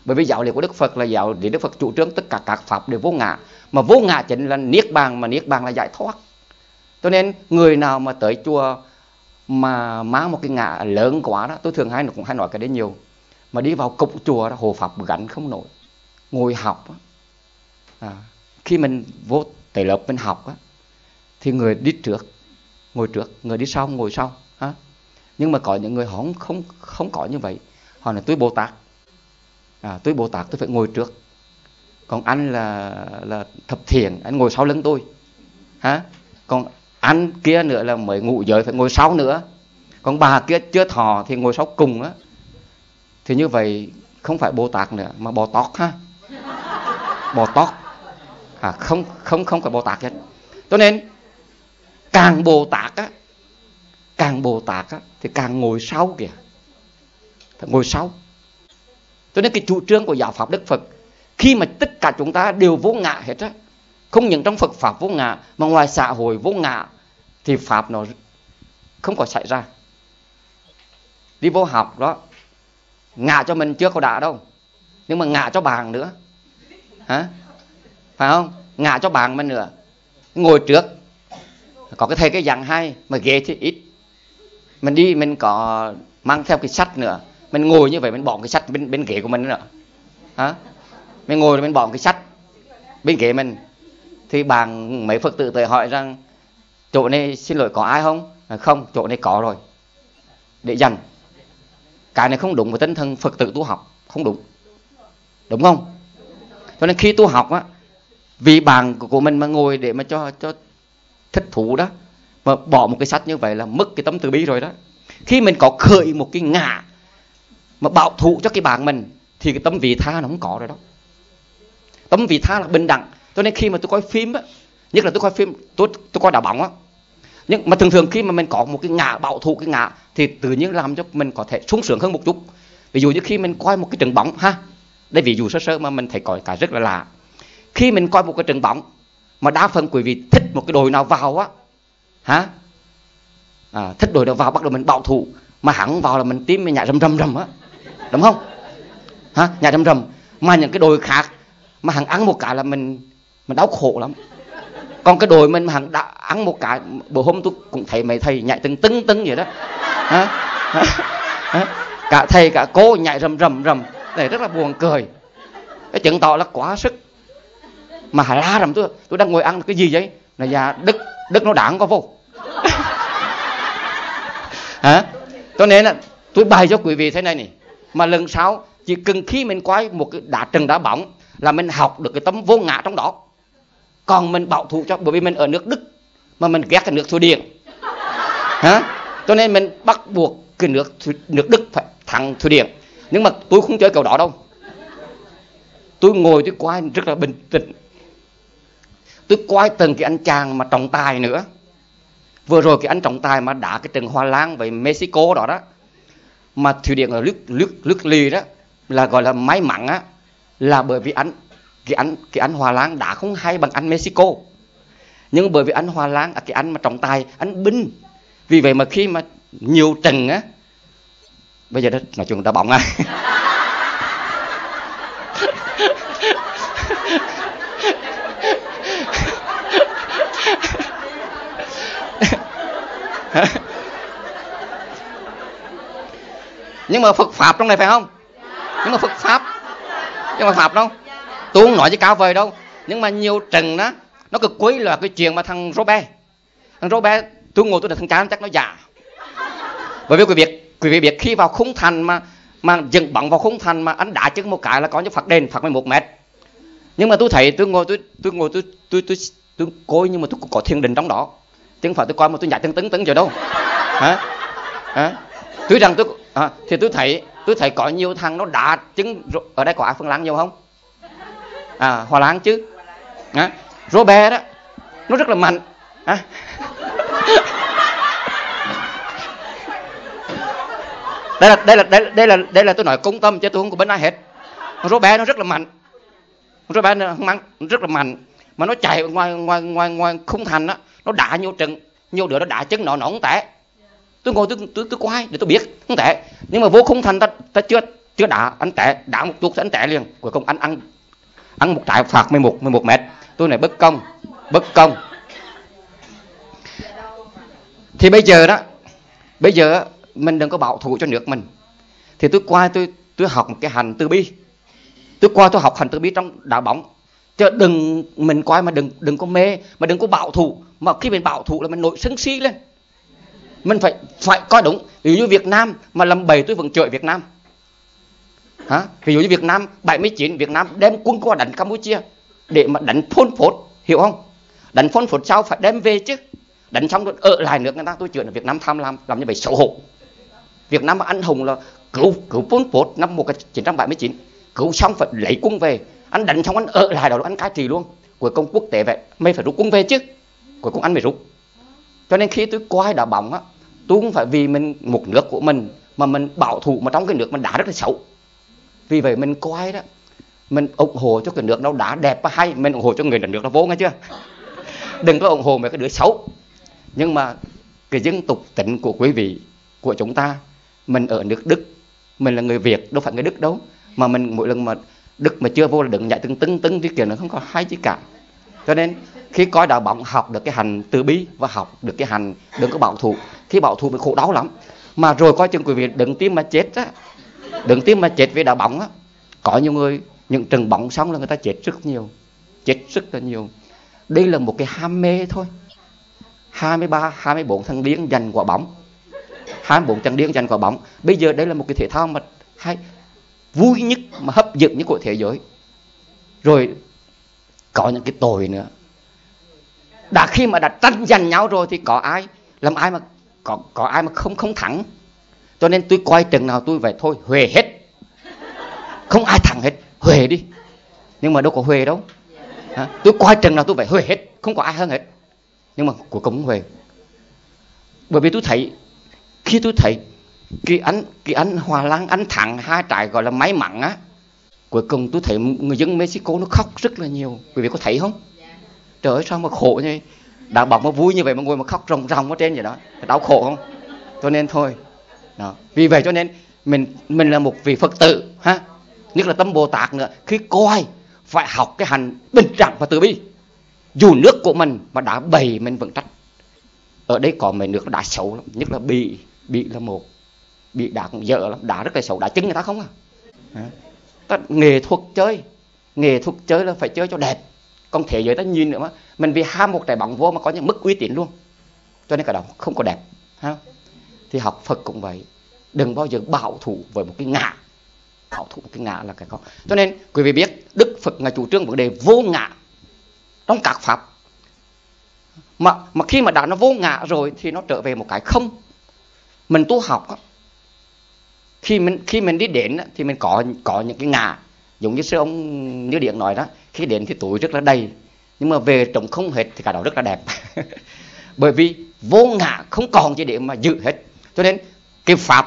Bởi vì giáo lý của Đức Phật là giáo lý Đức Phật chủ trương tất cả các pháp đều vô ngã, mà vô ngã chính là niết bàn, mà niết bàn là giải thoát. Cho nên người nào mà tới chùa mà mang một cái ngã lớn quá đó, tôi thường cũng hay nói cái đấy nhiều, mà đi vào cổng chùa đó, hộ pháp gánh không nổi. Ngồi học đó, khi mình vô tới lớp mình học đó, thì người đi trước ngồi trước, người đi sau ngồi sau. Nhưng mà có những người họ không có như vậy. Họ nói tôi Bồ Tát, tôi Bồ Tát tôi phải ngồi trước, còn anh là thập thiện, anh ngồi sau lưng tôi. Còn anh kia nữa là mới ngũ giới phải ngồi sau nữa, còn bà kia chưa thọ thì ngồi sau cùng á. Thì như vậy không phải Bồ Tát nữa mà Bò Tót ha. Bò Tót. Không phải Bồ Tát hết. Cho nên càng Bồ Tát á, thì càng ngồi sau kìa. Phải ngồi sau. Cho nên cái chủ trương của giáo pháp Đức Phật, khi mà tất cả chúng ta đều vô ngã hết á, không những trong Phật pháp vô ngã mà ngoài xã hội vô ngã, thì pháp nó không có xảy ra. Đi vô học đó, ngã cho mình chưa có đã đâu, nhưng mà ngã cho bạn nữa. Phải không? Ngã cho bạn mình nữa. Ngồi trước có cái thầy cái dạng hay, mà ghế thì ít. Mình đi mình có mang theo cái sách nữa, mình ngồi như vậy mình bỏ cái sách bên ghế của mình nữa. Mình ngồi rồi mình bỏ cái sách bên ghế mình, thì bạn mấy Phật tử tới hỏi rằng chỗ này xin lỗi có ai không? Không, chỗ này có rồi, để dành. Cái này không đúng với tinh thần Phật tử tu học, không đúng. Đúng không? Cho nên khi tu học á, vì bạn của mình mà ngồi để mà cho thích thú đó, mà bỏ một cái sách như vậy là mất cái tấm từ bi rồi đó. Khi mình có khởi một cái ngã mà bảo thủ cho cái bạn mình, thì cái tấm vị tha nó không có rồi đó. Tấm vị tha là bình đẳng. Cho nên khi mà tôi coi phim á, nhất là tôi coi phim, tôi coi đá bóng á, nhưng mà thường khi mà mình có một cái ngã bảo thủ, cái ngã thì tự nhiên làm cho mình có thể sung sướng hơn một chút. Ví dụ như khi mình coi một cái trận bóng ha, đây ví dụ sơ mà mình thấy có cái rất là lạ. Khi mình coi một cái trận bóng mà đa phần quý vị thích một cái đội nào vào á, thích đội nào vào bắt đầu mình bảo thủ, mà hắn vào là mình tim mình nhảy rầm á, đúng không? Nhảy rầm. Mà những cái đội khác mà hắn ăn một cái là mình đau khổ lắm. Còn cái đội mình mà hắn đã ăn một cái, bữa hôm tôi cũng thấy mấy thầy nhảy tưng vậy đó. Cả thầy cả cô nhảy rầm để rất là buồn cười. Cái chứng tỏ là quá sức. Mà hả la rầm, tôi đang ngồi ăn cái gì vậy? Là già Đức nó đáng có vô. Cho nên là tôi bày cho quý vị thế này này, mà lần sau chỉ cần khi mình quay một cái trận đá bóng là mình học được cái tấm vô ngã trong đó. Còn mình bảo thủ cho, bởi vì mình ở nước Đức mà mình ghét cái nước Thụy Điển, cho nên mình bắt buộc cái nước Đức phải thắng Thụy Điển. Nhưng mà tôi không chơi kiểu đó đâu. Tôi ngồi tôi quay rất là bình tĩnh. Tôi quay từng cái anh chàng mà trọng tài nữa. Vừa rồi cái anh trọng tài mà đá cái trận Hoa Lan với Mexico đó đó, mà Thụy Điển ở nước lì đó, là gọi là may mắn á, là bởi vì cái anh Hoa Lan đá không hay bằng anh Mexico. Nhưng bởi vì anh Hoa Lan, cái anh mà trọng tài, anh binh. Vì vậy mà khi mà nhiều trận á, bây giờ đó nói chuyện đá bóng nhưng mà Phật pháp trong này phải không? Nhưng mà Phật pháp đâu. Tôi không nói với cao vời đâu. Nhưng mà nhiều trận đó, nó cực quý là cái chuyện mà thằng Robert, tôi ngồi tôi là thằng chán chắc nó giả. Bởi vì quý vị biết khi vào khung thành mà dừng bóng vào khung thành mà anh đá chân một cái là có những phạt đền, phạt 11 mét. Nhưng mà tôi thấy tôi ngồi tôi coi, nhưng mà tôi có thiền định trong đó, chứ không phải tôi coi mà tôi nhảy tưng rồi đâu. Tuy rằng thì tôi thấy có nhiều thằng nó đá chân. Ở đây có ai Phương Lan nhiều không? Hoa Lan chứ. Robert đó, nó rất là mạnh. Đây là tôi nói công tâm chứ tôi không có bên ai hết. Robert nó rất là mạnh. Robert nó rất là mạnh, mà nó chạy ngoài khung thành á, nó đá nhiều trận, nhiều đứa nó đá chân nó không té. Tôi ngồi tôi quay để tôi biết không té. Nhưng mà vô khung thành ta chưa đá một chút anh té liền, cuối cùng anh ăn một trái phạt 11 mét. Tôi này bất công. Thì bây giờ mình đừng có bảo thủ cho nước mình. Thì tôi qua tôi học một cái hành từ bi. Tôi học hành từ bi trong đá bóng. Chứ mình coi mà đừng có mê, mà đừng có bảo thủ. Mà khi mình bảo thủ là mình nổi sân si lên. Mình phải coi đúng. Ví dụ như Việt Nam mà làm bầy tôi vẫn chửi Việt Nam. Ví dụ như Việt Nam 79, Việt Nam đem quân qua đánh Campuchia để mà đánh Pol Pot, hiểu không? Đánh Pol Pot sao phải đem về chứ. Đánh xong rồi ở lại nước người ta. Tôi chửi là Việt Nam tham lam, làm như vậy xấu hổ. Việt Nam mà anh hùng là cứu Pol Pot năm 1979, cứu xong phải lấy quân về. Anh đánh xong anh ở lại đó anh cai trị luôn. Cuối cùng quốc tế vậy, mày phải rút quân về chứ. Cuối cùng anh mới rút. Cho nên khi tôi coi đá bóng á, tôi cũng phải vì mình một nước của mình mà mình bảo thủ mà trong cái nước mình đá rất là xấu. Vì vậy mình coi đó, mình ủng hộ cho cái nước nó đá đẹp và hay, mình ủng hộ cho người đánh nước nó vô nghe chưa. Đừng có ủng hộ mấy cái đứa xấu. Nhưng mà cái dân tục tính của quý vị, của chúng ta, mình ở nước Đức, mình là người Việt, đâu phải người Đức đâu. Mà mình mỗi lần mà Đức mà chưa vô là đừng nhảy tưng cái kiểu nó không có hay gì cả. Cho nên khi coi đá bóng học được cái hành từ bi và học được cái hành đừng có bảo thủ. Khi bảo thủ mình khổ đau lắm. Mà rồi coi chừng quý vị đừng tim mà chết á. Đừng tim mà chết vì đá bóng á. Có nhiều người những trận bóng xong là người ta chết rất nhiều. Chết rất là nhiều. Đây là một cái ham mê thôi. 23, 24 thằng điên dành quả bóng. 24 thằng điên dành quả bóng. Bây giờ đây là một cái thể thao mà hay, vui nhất mà hấp dẫn nhất của thế giới. Rồi có những cái tội nữa. Đã khi mà đã tranh giành nhau rồi thì có ai mà có ai mà không thắng. Cho nên tôi coi trận nào tôi phải thôi huề hết. Không ai thắng hết, huề đi. Nhưng mà đâu có huề đâu. Tôi coi trận nào tôi phải huề hết, không có ai hơn hết. Nhưng mà cuối cùng không huề. Bởi vì tôi thấy, khi tôi thấy cái anh Hòa Lan anh thắng 2 trái gọi là may mắn á, cuối cùng tôi thấy người dân Mexico nó khóc rất là nhiều. Quý vị có thấy không? Trời ơi sao mà khổ như vậy. Đá bóng mà vui như vậy mà ngồi mà khóc ròng ở trên vậy đó, đau khổ không? Cho nên thôi đó. Vì vậy cho nên mình là một vị Phật tử ha, nhất là tâm Bồ Tát nữa, khi coi phải học cái hành bình đẳng và từ bi. Dù nước của mình mà đã bầy mình vẫn trách. Ở đây có mấy nước đã xấu lắm, nhất là Bỉ là một. Bỉ đá cũng dở lắm, đá rất là xấu, đá chân người ta không à. Nghệ thuật chơi là phải chơi cho đẹp. Còn thế giới ta nhìn nữa mà mình vì ham một trái bóng vô mà có những mức uy tín luôn. Cho nên cái đó không có đẹp ha. Thì học Phật cũng vậy, đừng bao giờ bảo thủ với một cái ngã. Bảo thủ một cái ngã là cái khó. Cho nên quý vị biết Đức Phật ngài chủ trương vấn đề vô ngã trong các pháp. Mà khi mà đã nó vô ngã rồi thì nó trở về một cái không. Mình tu học á, khi mình đi đến á, thì mình có những cái ngã. Giống như sư ông Như Điện nói đó, khi đến thì túi rất là đầy, nhưng mà về trống không hết thì cả đó rất là đẹp. Bởi vì vô ngã không còn gì để mà giữ hết. Cho nên cái pháp